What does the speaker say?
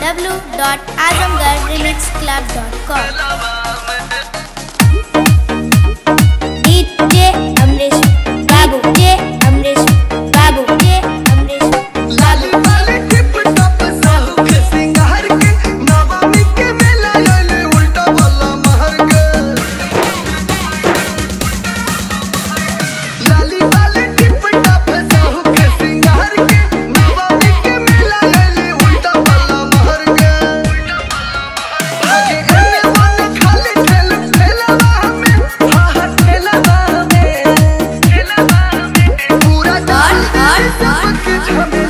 www.azamgarremixclub.com DJ Amresh Babu DJ Amresh Babu DJ Amresh लाली वाली टिप top Sahu के सिंगार के नवमी के मेला आइले उल्टा वाला महर के लाली वाली टिप टॉप साहू के सिंगार के नवमी के मेला आइले उल्टा वाला महर के आगे एने मन खाली ठेलवा में हां ठेलवा में पूरा और सबके झमेला